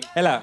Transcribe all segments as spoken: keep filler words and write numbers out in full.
එලා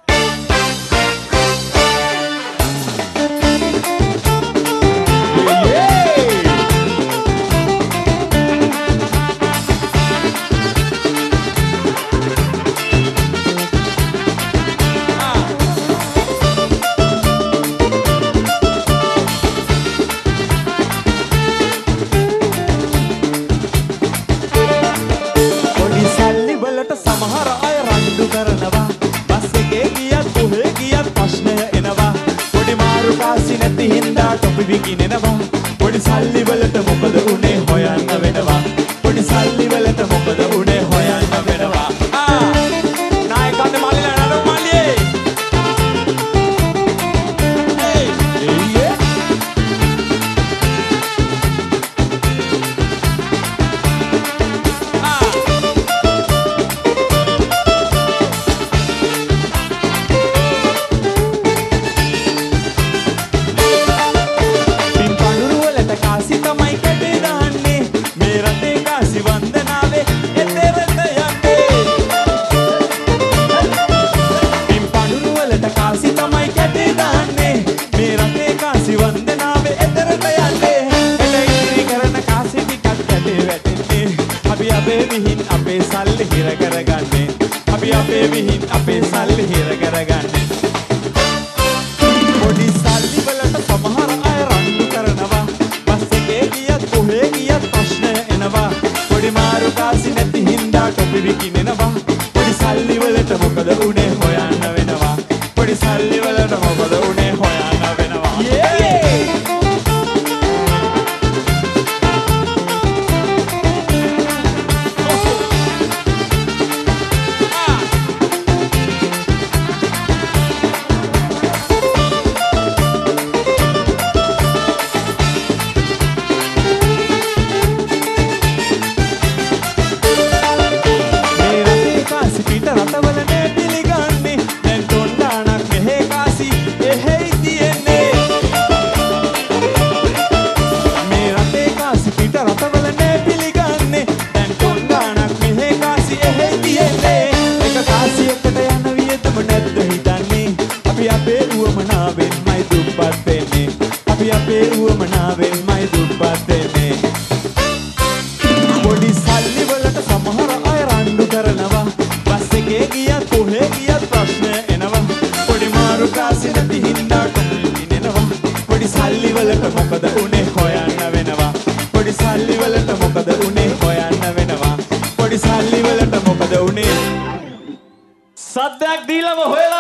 විකිනෙනවා පොඩි සල්ලි වලට මොකද උනේ හොයන්න වෙනවා පොඩි සල්ලි වලට මොකද උනේ හොයන්න වෙනවා ආ නායකන්ද මල්ලිලා නඩු මල්ලියේ ඒ එයේ ආ විහින් අපේ සල්ලි හිර කරගන්නේ අපි අපේ විහින් අපේ සල්ලි හිර කරගන්නේ පොඩි සල්ලි වලට සමහර අය රණ්ඩු කරනවා බස් එකේ ගියත් කොහේ ගියත් ප්‍රශ්න එනවා පොඩි මාරු කාසි නැති හින්දා ටොපි විකිනෙනවා පොඩි සල්ලි වලට මොකද උනේ හොයන්න වෙනවා පොඩි සල්ලි වලට මොකද උනේ හොයන්න වෙනවා සද්දයක් දීලම හොය